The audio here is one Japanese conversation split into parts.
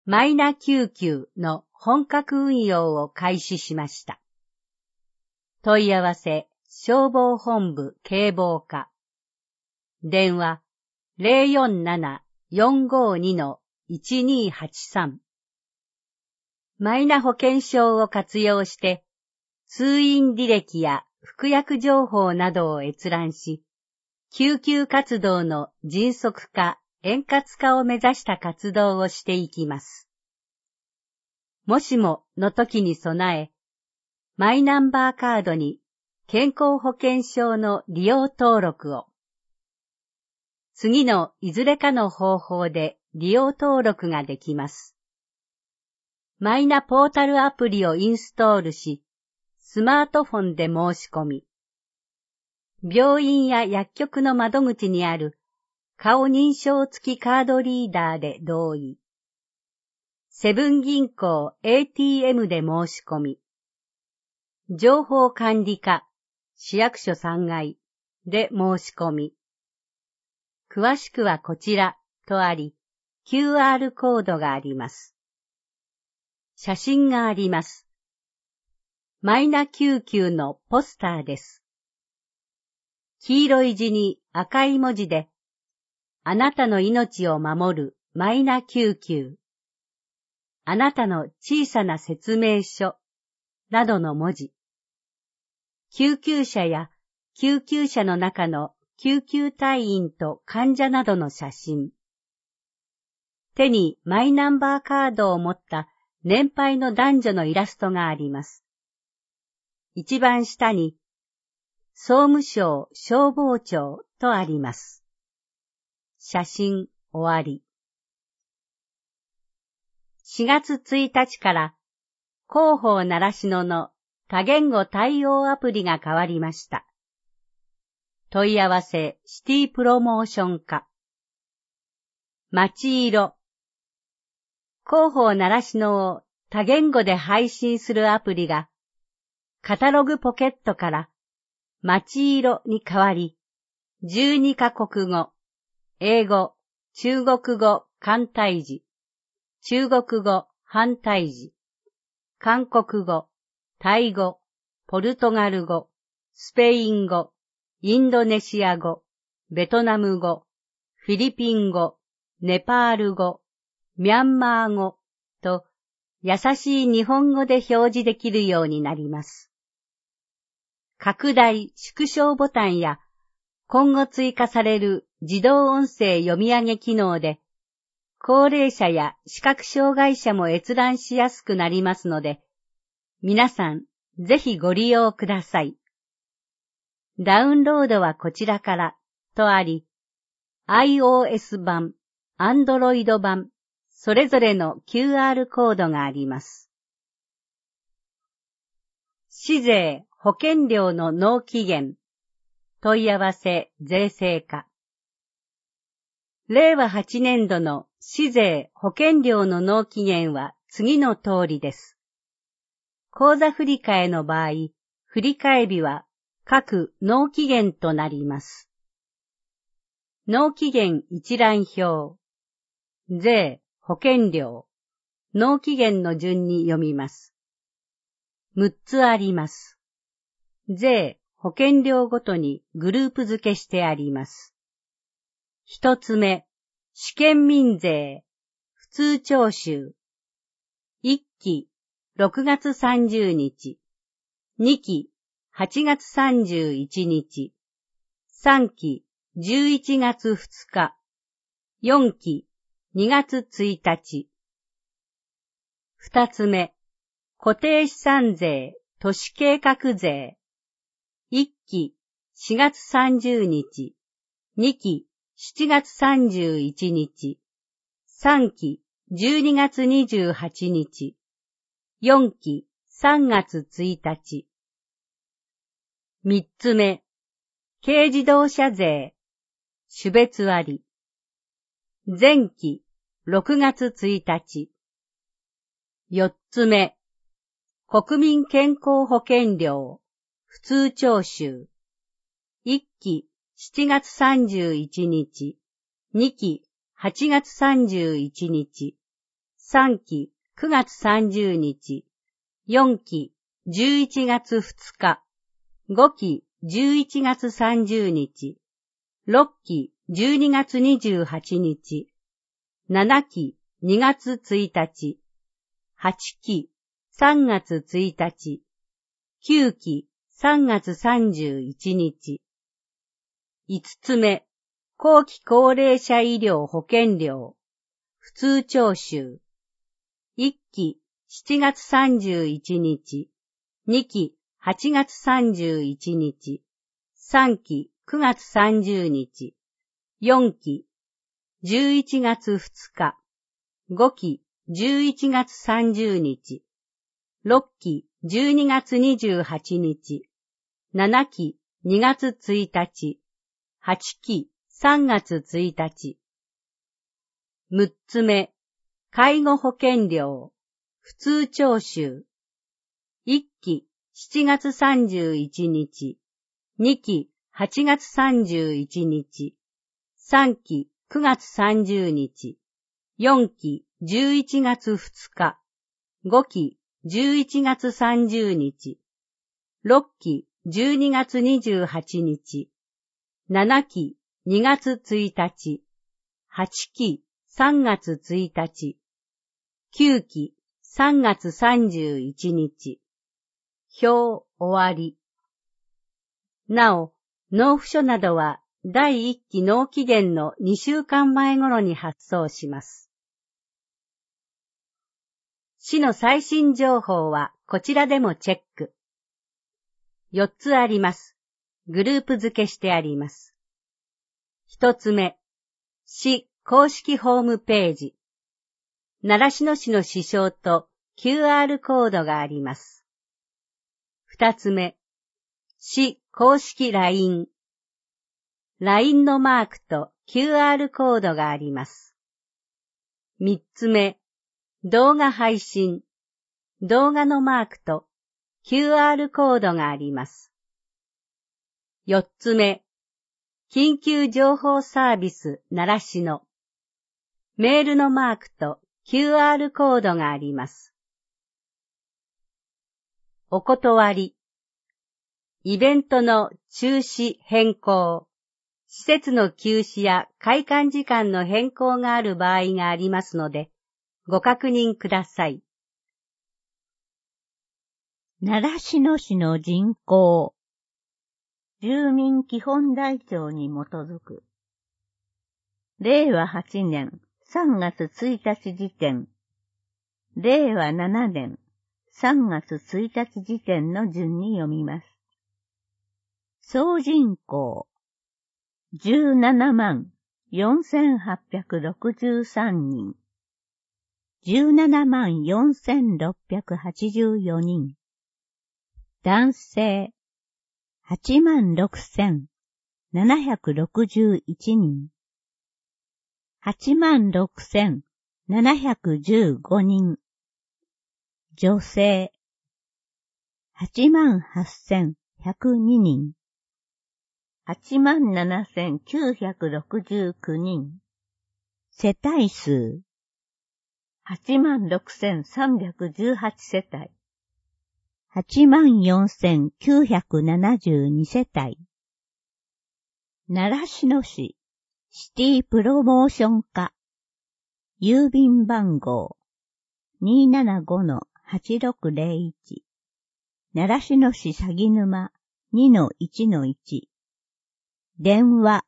マイナ救急の本格運用を開始しました。問い合わせ消防本部警防課。電話047-452-1283。マイナ保険証を活用して、通院履歴や服薬情報などを閲覧し、救急活動の迅速化、円滑化を目指した活動をしていきます。もしもの時に備え、マイナンバーカードに健康保険証の利用登録を。次のいずれかの方法で利用登録ができます。マイナポータルアプリをインストールし、スマートフォンで申し込み、病院や薬局の窓口にある顔認証付きカードリーダーで同意。セブン銀行 ATM で申し込み、情報管理課市役所3階で申し込み、詳しくはこちらとあり、QR コードがあります。写真があります。マイナ救急のポスターです。黄色い字に赤い文字で、あなたの命を守るマイナ救急。あなたの小さな説明書などの文字。救急車や救急車の中の救急隊員と患者などの写真。手にマイナンバーカードを持った年配の男女のイラストがあります。一番下に、総務省消防庁とあります。写真終わり。4月1日から広報習志野の多言語対応アプリが変わりました。問い合わせシティプロモーション課。街色。広報習志野を多言語で配信するアプリが、カタログポケットから街色に変わり、12カ国語、英語、中国語簡体字、中国語繁体字、韓国語、タイ語、ポルトガル語、スペイン語、インドネシア語、ベトナム語、フィリピン語、ネパール語、ミャンマー語と優しい日本語で表示できるようになります。拡大・縮小ボタンや今後追加される自動音声読み上げ機能で高齢者や視覚障害者も閲覧しやすくなりますので、皆さんぜひご利用ください。ダウンロードはこちらからとあり、iOS 版、Android 版、それぞれの QR コードがあります。市税・保険料の納期限、問い合わせ税制課。令和8年度の市税・保険料の納期限は次の通りです。口座振替の場合、振替日は各納期限となります。納期限一覧表、税・保険料、納期限の順に読みます。6つあります。税・保険料ごとにグループ付けしてあります。1つ目、試験民税、普通徴収。1期、6月30日。2期、8月31日。3期、11月2日。4期、2月1日。2つ目、固定資産税、都市計画税。1期、4月30日。2期、7月31日。3期、12月28日。4期、3月1日。3つ目、軽自動車税、種別割。前期、6月1日。4つ目、国民健康保険料、普通徴収。1期、7月31日。2期、8月31日。 3期9月30日、4期11月2日、5期11月30日、6期12月28日、7期2月1日、8期3月1日、9期3月31日。5つ目、後期高齢者医療保険料、普通徴収。1期7月31日、2期8月31日、3期9月30日、4期11月2日、5期11月30日、6期12月28日、7期2月1日、8期3月1日。6つ目、介護保険料、普通徴収。1期7月31日、2期8月31日、3期9月30日、4期11月2日、5期11月30日、6期12月28日、7期2月1日、8期3月1日、9期3月31日。表終わり。なお、納付書などは第1期納期限の2週間前頃に発送します。市の最新情報はこちらでもチェック。4つあります。グループ付けしてあります。1つ目、市公式ホームページ。習志野市の市章と QR コードがあります。2つ目、市公式 LINE。LINE のマークと QR コードがあります。3つ目、動画配信。動画のマークと QR コードがあります。4つ目、緊急情報サービス習志野。メールのマークと QR コードがあります。お断り。イベントの中止変更。施設の休止や開館時間の変更がある場合がありますので、ご確認ください。 習志野市の人口。住民基本台帳に基づく。令和8年3月1日時点。令和7年3月1日時点の順に読みます。総人口。174,863 人。174,684 人。男性。86,761 人。86,715 人。女性。88,102 人。87,969 人。世帯数。86,318 世帯。84,972 世帯。習志野市シティプロモーション課。郵便番号 275-8601。習志野市鷺沼 2-1-1。電話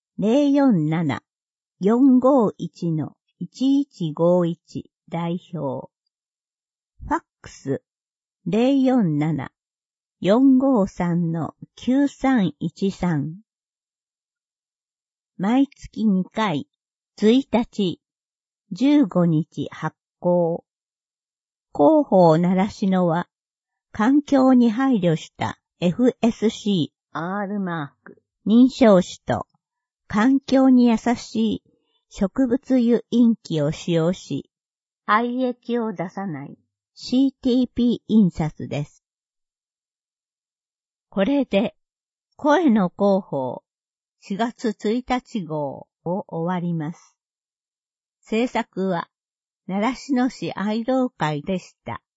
047-451-1151 代表。ファックス 047-453-9313。毎月2回、1日、15日発行。広報習志野は、環境に配慮した FSC-R マーク、認証紙と、環境に優しい植物油インキを使用し、廃液を出さない CTP 印刷です。これで、声の広報4月1日号を終わります。制作は習志野市愛老会でした。